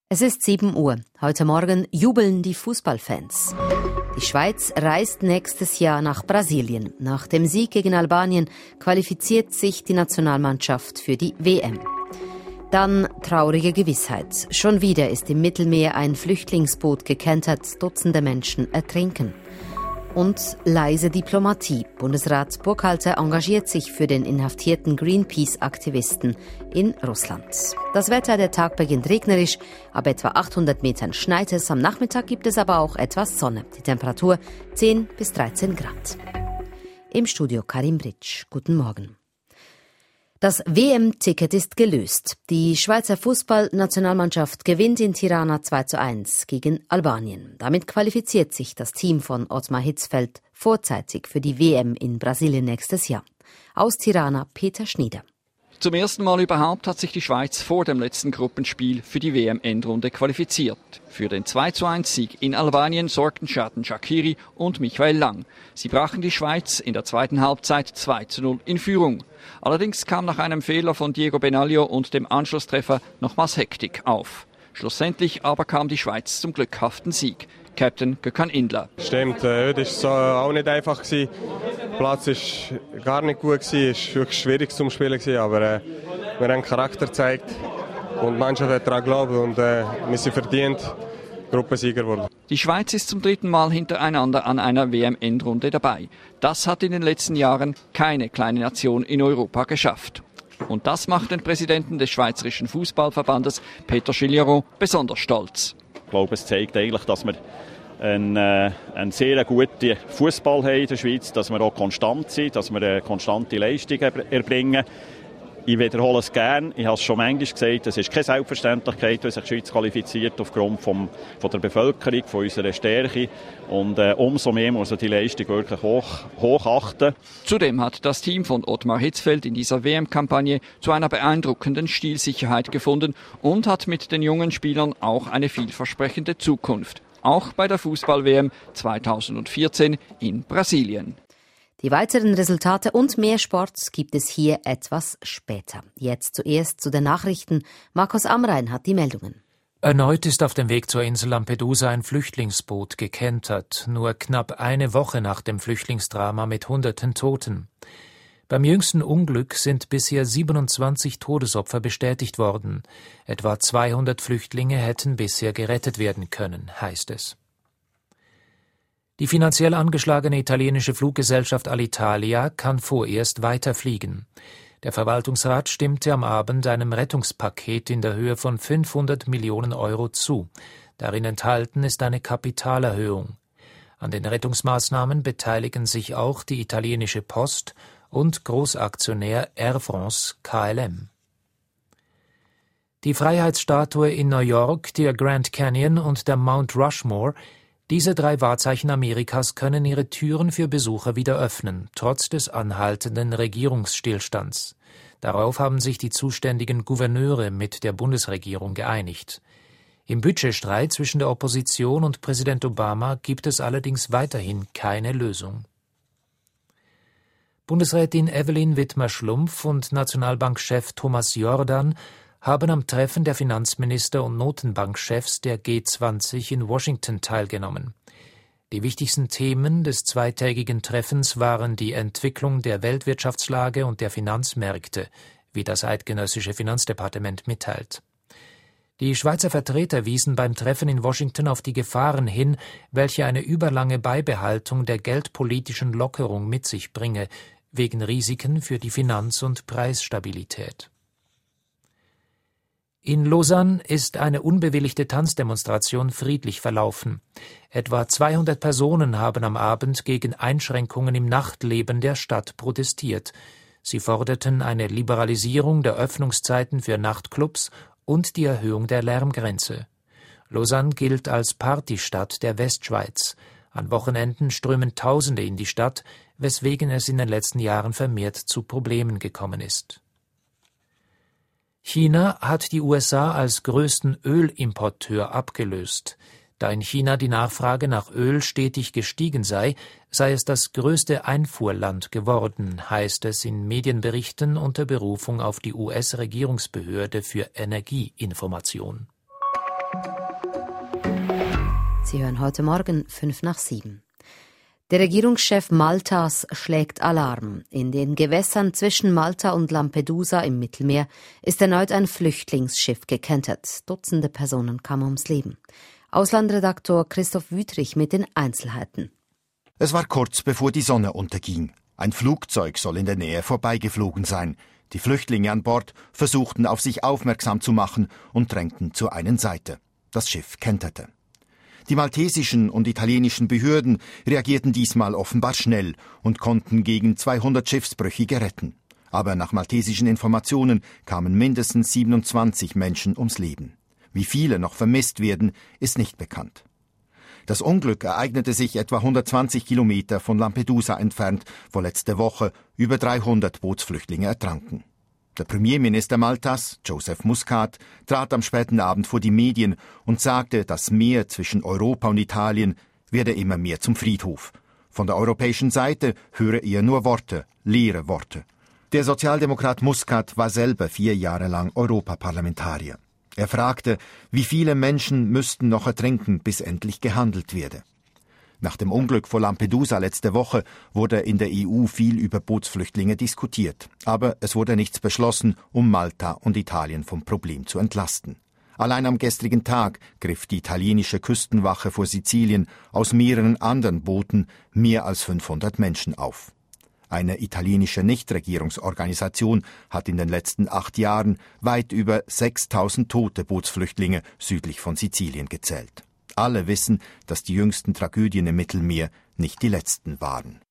Es ist 7 Uhr. Heute Morgen jubeln die Fußballfans. Die Schweiz reist nächstes Jahr nach Brasilien. Nach dem Sieg gegen Albanien qualifiziert sich die Nationalmannschaft für die WM. Dann traurige Gewissheit. Schon wieder ist im Mittelmeer ein Flüchtlingsboot gekentert. Dutzende Menschen ertrinken. Und leise Diplomatie. Bundesrat Burkhalter engagiert sich für den inhaftierten Greenpeace-Aktivisten in Russland. Das Wetter, der Tag beginnt regnerisch, ab etwa 800 Metern schneit es. Am Nachmittag gibt es aber auch etwas Sonne. Die Temperatur 10 bis 13 Grad. Im Studio Karim Britsch. Guten Morgen. Das WM-Ticket ist gelöst. Die Schweizer Fußballnationalmannschaft gewinnt in Tirana 2:1 gegen Albanien. Damit qualifiziert sich das Team von Ottmar Hitzfeld vorzeitig für die WM in Brasilien nächstes Jahr. Aus Tirana Peter Schnieder. Zum ersten Mal überhaupt hat sich die Schweiz vor dem letzten Gruppenspiel für die WM-Endrunde qualifiziert. Für den 2:1-Sieg in Albanien sorgten Şaden Shaqiri und Michael Lang. Sie brachen die Schweiz in der zweiten Halbzeit 2:0 in Führung. Allerdings kam nach einem Fehler von Diego Benaglio und dem Anschlusstreffer nochmals Hektik auf. Schlussendlich aber kam die Schweiz zum glückhaften Sieg. Captain Gökhan Inler. Stimmt, heute war es auch nicht einfach. Der Platz war gar nicht gut, es war wirklich schwierig zum Spielen, aber wir haben Charakter gezeigt und die Mannschaft hat daran geglaubt und wir sind verdient Gruppensieger geworden. Die Schweiz ist zum 3. Mal hintereinander an einer WM-Endrunde dabei. Das hat in den letzten Jahren keine kleine Nation in Europa geschafft. Und das macht den Präsidenten des Schweizerischen Fußballverbandes, Peter Schilliero, besonders stolz. Ich glaube, es zeigt eigentlich, dass wir einen sehr guten Fußball haben in der Schweiz, dass wir auch konstant sind, dass wir eine konstante Leistung erbringen. Ich wiederhole es gerne, ich habe es schon manchmal gesagt, es ist keine Selbstverständlichkeit, dass sich die Schweiz qualifiziert aufgrund von der Bevölkerung, von unserer Stärke. Und umso mehr muss man die Leistung wirklich hoch achten. Zudem hat das Team von Ottmar Hitzfeld in dieser WM-Kampagne zu einer beeindruckenden Stilsicherheit gefunden und hat mit den jungen Spielern auch eine vielversprechende Zukunft. Auch bei der Fußball-WM 2014 in Brasilien. Die weiteren Resultate und mehr Sport gibt es hier etwas später. Jetzt zuerst zu den Nachrichten. Markus Amrein hat die Meldungen. Erneut ist auf dem Weg zur Insel Lampedusa ein Flüchtlingsboot gekentert, nur knapp eine Woche nach dem Flüchtlingsdrama mit Hunderten Toten. Beim jüngsten Unglück sind bisher 27 Todesopfer bestätigt worden. Etwa 200 Flüchtlinge hätten bisher gerettet werden können, heißt es. Die finanziell angeschlagene italienische Fluggesellschaft Alitalia kann vorerst weiterfliegen. Der Verwaltungsrat stimmte am Abend einem Rettungspaket in der Höhe von 500 Millionen Euro zu. Darin enthalten ist eine Kapitalerhöhung. An den Rettungsmaßnahmen beteiligen sich auch die italienische Post und Großaktionär Air France KLM. Die Freiheitsstatue in New York, der Grand Canyon und der Mount Rushmore, diese 3 Wahrzeichen Amerikas können ihre Türen für Besucher wieder öffnen, trotz des anhaltenden Regierungsstillstands. Darauf haben sich die zuständigen Gouverneure mit der Bundesregierung geeinigt. Im Budgetstreit zwischen der Opposition und Präsident Obama gibt es allerdings weiterhin keine Lösung. Bundesrätin Evelyn Widmer-Schlumpf und Nationalbankchef Thomas Jordan haben am Treffen der Finanzminister und Notenbankchefs der G20 in Washington teilgenommen. Die wichtigsten Themen des zweitägigen Treffens waren die Entwicklung der Weltwirtschaftslage und der Finanzmärkte, wie das eidgenössische Finanzdepartement mitteilt. Die Schweizer Vertreter wiesen beim Treffen in Washington auf die Gefahren hin, welche eine überlange Beibehaltung der geldpolitischen Lockerung mit sich bringe, wegen Risiken für die Finanz- und Preisstabilität. In Lausanne ist eine unbewilligte Tanzdemonstration friedlich verlaufen. Etwa 200 Personen haben am Abend gegen Einschränkungen im Nachtleben der Stadt protestiert. Sie forderten eine Liberalisierung der Öffnungszeiten für Nachtclubs und die Erhöhung der Lärmgrenze. Lausanne gilt als Partystadt der Westschweiz. An Wochenenden strömen Tausende in die Stadt, weswegen es in den letzten Jahren vermehrt zu Problemen gekommen ist. China hat die USA als größten Ölimporteur abgelöst. Da in China die Nachfrage nach Öl stetig gestiegen sei es das größte Einfuhrland geworden, heißt es in Medienberichten unter Berufung auf die US-Regierungsbehörde für Energieinformation. Sie hören heute Morgen 6:55. Der Regierungschef Maltas schlägt Alarm. In den Gewässern zwischen Malta und Lampedusa im Mittelmeer ist erneut ein Flüchtlingsschiff gekentert. Dutzende Personen kamen ums Leben. Auslandredaktor Christoph Wüthrich mit den Einzelheiten. Es war kurz bevor die Sonne unterging. Ein Flugzeug soll in der Nähe vorbeigeflogen sein. Die Flüchtlinge an Bord versuchten, auf sich aufmerksam zu machen und drängten zur einen Seite. Das Schiff kenterte. Die maltesischen und italienischen Behörden reagierten diesmal offenbar schnell und konnten gegen 200 Schiffsbrüchige retten. Aber nach maltesischen Informationen kamen mindestens 27 Menschen ums Leben. Wie viele noch vermisst werden, ist nicht bekannt. Das Unglück ereignete sich etwa 120 Kilometer von Lampedusa entfernt, wo letzte Woche über 300 Bootsflüchtlinge ertranken. Der Premierminister Maltas, Joseph Muscat, trat am späten Abend vor die Medien und sagte, das Meer zwischen Europa und Italien werde immer mehr zum Friedhof. Von der europäischen Seite höre er nur Worte, leere Worte. Der Sozialdemokrat Muscat war selber 4 Jahre lang Europaparlamentarier. Er fragte, wie viele Menschen müssten noch ertrinken, bis endlich gehandelt werde. Nach dem Unglück vor Lampedusa letzte Woche wurde in der EU viel über Bootsflüchtlinge diskutiert. Aber es wurde nichts beschlossen, um Malta und Italien vom Problem zu entlasten. Allein am gestrigen Tag griff die italienische Küstenwache vor Sizilien aus mehreren anderen Booten mehr als 500 Menschen auf. Eine italienische Nichtregierungsorganisation hat in den letzten 8 Jahren weit über 6.000 tote Bootsflüchtlinge südlich von Sizilien gezählt. Alle wissen, dass die jüngsten Tragödien im Mittelmeer nicht die letzten waren.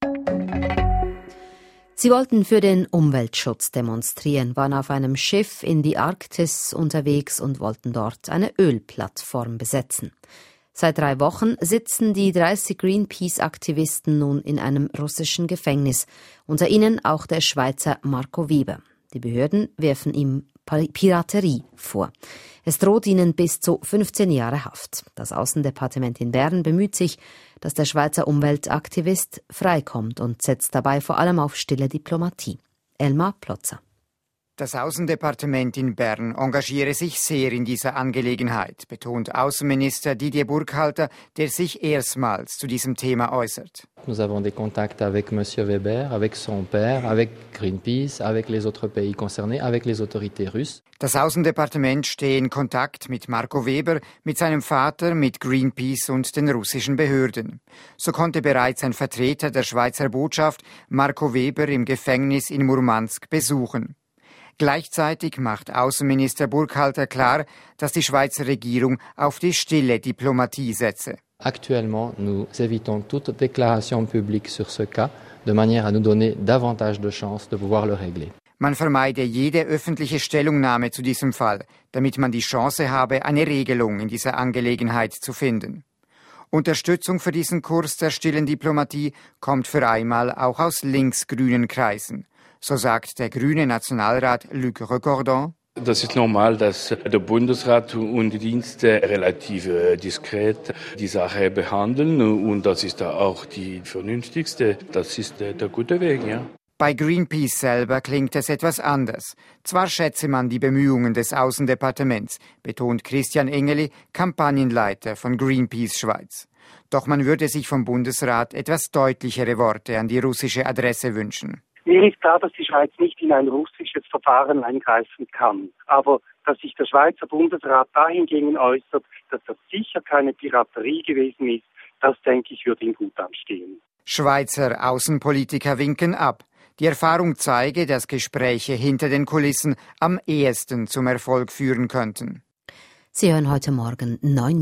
Sie wollten für den Umweltschutz demonstrieren, waren auf einem Schiff in die Arktis unterwegs und wollten dort eine Ölplattform besetzen. Seit 3 Wochen sitzen die 30 Greenpeace-Aktivisten nun in einem russischen Gefängnis, unter ihnen auch der Schweizer Marco Weber. Die Behörden werfen ihm Piraterie vor. Es droht ihnen bis zu 15 Jahre Haft. Das Außendepartement in Bern bemüht sich, dass der Schweizer Umweltaktivist freikommt und setzt dabei vor allem auf stille Diplomatie. Elmar Plotzer. Das Außendepartement in Bern engagiere sich sehr in dieser Angelegenheit, betont Außenminister Didier Burkhalter, der sich erstmals zu diesem Thema äußert. Nous avons des contacts avec Monsieur Weber, avec son père, avec Greenpeace, avec les autres pays concernés, avec les autorités russes. Das Außendepartement stehe in Kontakt mit Marco Weber, mit seinem Vater, mit Greenpeace und den russischen Behörden. So konnte bereits ein Vertreter der Schweizer Botschaft Marco Weber im Gefängnis in Murmansk besuchen. Gleichzeitig macht Außenminister Burkhalter klar, dass die Schweizer Regierung auf die stille Diplomatie setze. Actuellement, nous évitons toute déclaration publique sur ce cas, de manière à nous donner davantage de chances de pouvoir le régler. Man vermeide jede öffentliche Stellungnahme zu diesem Fall, damit man die Chance habe, eine Regelung in dieser Angelegenheit zu finden. Unterstützung für diesen Kurs der stillen Diplomatie kommt für einmal auch aus linksgrünen Kreisen. So sagt der grüne Nationalrat Luc Recordon. Das ist normal, dass der Bundesrat und die Dienste relativ diskret die Sache behandeln und das ist da auch die vernünftigste. Das ist der gute Weg, ja. Bei Greenpeace selber klingt es etwas anders. Zwar schätze man die Bemühungen des Außendepartements, betont Christian Engeli, Kampagnenleiter von Greenpeace Schweiz. Doch man würde sich vom Bundesrat etwas deutlichere Worte an die russische Adresse wünschen. Mir ist klar, dass die Schweiz nicht in ein russisches Verfahren eingreifen kann. Aber dass sich der Schweizer Bundesrat dahingehend äußert, dass das sicher keine Piraterie gewesen ist, das, denke ich, würde ihm gut anstehen. Schweizer Außenpolitiker winken ab. Die Erfahrung zeige, dass Gespräche hinter den Kulissen am ehesten zum Erfolg führen könnten. Sie hören heute Morgen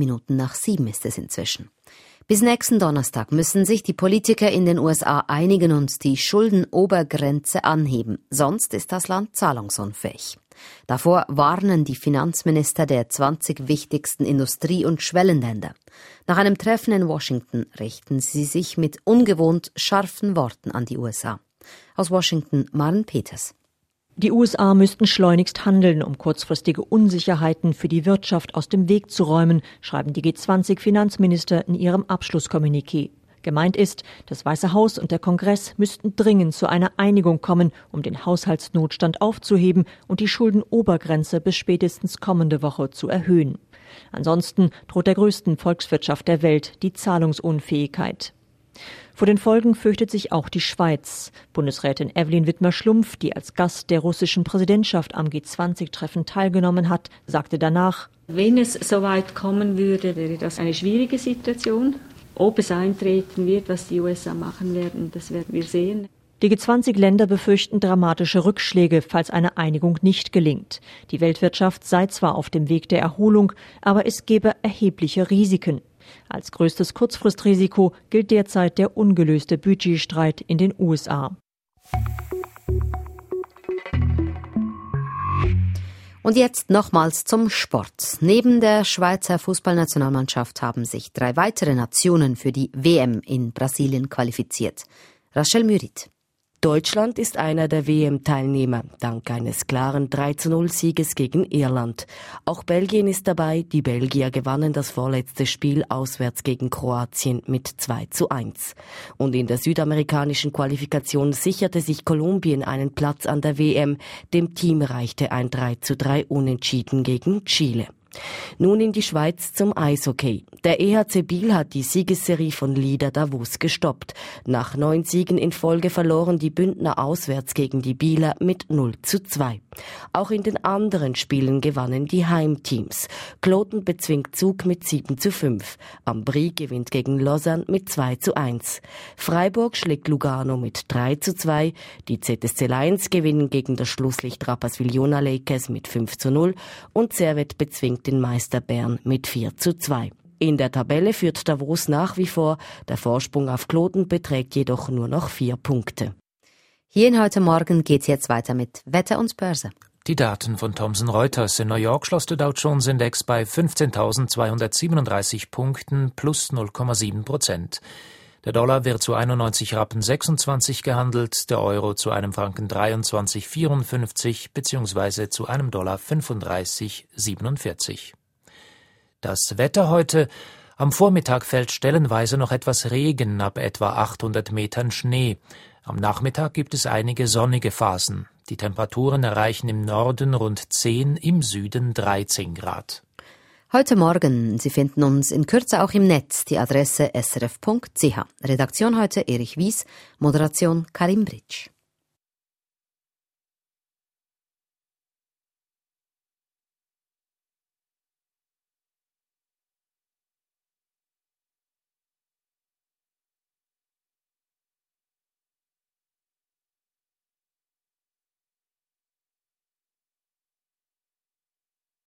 7:09 ist es inzwischen. Bis nächsten Donnerstag müssen sich die Politiker in den USA einigen und die Schuldenobergrenze anheben. Sonst ist das Land zahlungsunfähig. Davor warnen die Finanzminister der 20 wichtigsten Industrie- und Schwellenländer. Nach einem Treffen in Washington richten sie sich mit ungewohnt scharfen Worten an die USA. Aus Washington Maren Peters. Die USA müssten schleunigst handeln, um kurzfristige Unsicherheiten für die Wirtschaft aus dem Weg zu räumen, schreiben die G20-Finanzminister in ihrem Abschlusskommuniqué. Gemeint ist, das Weiße Haus und der Kongress müssten dringend zu einer Einigung kommen, um den Haushaltsnotstand aufzuheben und die Schuldenobergrenze bis spätestens kommende Woche zu erhöhen. Ansonsten droht der größten Volkswirtschaft der Welt die Zahlungsunfähigkeit. Vor den Folgen fürchtet sich auch die Schweiz. Bundesrätin Evelyn Widmer-Schlumpf, die als Gast der russischen Präsidentschaft am G20-Treffen teilgenommen hat, sagte danach: Wenn es so weit kommen würde, wäre das eine schwierige Situation. Ob es eintreten wird, was die USA machen werden, das werden wir sehen. Die G20-Länder befürchten dramatische Rückschläge, falls eine Einigung nicht gelingt. Die Weltwirtschaft sei zwar auf dem Weg der Erholung, aber es gebe erhebliche Risiken. Als größtes Kurzfristrisiko gilt derzeit der ungelöste Budgetstreit in den USA. Und jetzt nochmals zum Sport. Neben der Schweizer Fußballnationalmannschaft haben sich 3 weitere Nationen für die WM in Brasilien qualifiziert. Rachel Mürit. Deutschland ist einer der WM-Teilnehmer, dank eines klaren 3:0-Sieges gegen Irland. Auch Belgien ist dabei. Die Belgier gewannen das vorletzte Spiel auswärts gegen Kroatien mit 2:1. Und in der südamerikanischen Qualifikation sicherte sich Kolumbien einen Platz an der WM. Dem Team reichte ein 3:3 Unentschieden gegen Chile. Nun in die Schweiz zum Eishockey. Der EHC Biel hat die Siegesserie von Lieder Davos gestoppt. Nach 9 Siegen in Folge verloren die Bündner auswärts gegen die Bieler mit 0:2. Auch in den anderen Spielen gewannen die Heimteams. Kloten bezwingt Zug mit 7:5. Ambri gewinnt gegen Lausanne mit 2:1. Freiburg schlägt Lugano mit 3:2. Die ZSC Lions gewinnen gegen das Schlusslicht Rapperswil-Jona Lakers mit 5:0 und Servette bezwingt den Meister Bern mit 4:2. In der Tabelle führt Davos nach wie vor. Der Vorsprung auf Kloten beträgt jedoch nur noch 4 Punkte. Hier in Heute Morgen geht's jetzt weiter mit Wetter und Börse. Die Daten von Thomson Reuters. In New York schloss der Dow Jones Index bei 15.237 Punkten plus 0,7%. Der Dollar wird zu 91 Rappen 26 gehandelt, der Euro zu einem Franken 23,54 bzw. zu einem Dollar 35,47. Das Wetter heute: Am Vormittag fällt stellenweise noch etwas Regen, ab etwa 800 Metern Schnee. Am Nachmittag gibt es einige sonnige Phasen. Die Temperaturen erreichen im Norden rund 10, im Süden 13 Grad. Heute Morgen, Sie finden uns in Kürze auch im Netz, die Adresse srf.ch. Redaktion heute Erich Wies, Moderation Karim Britsch.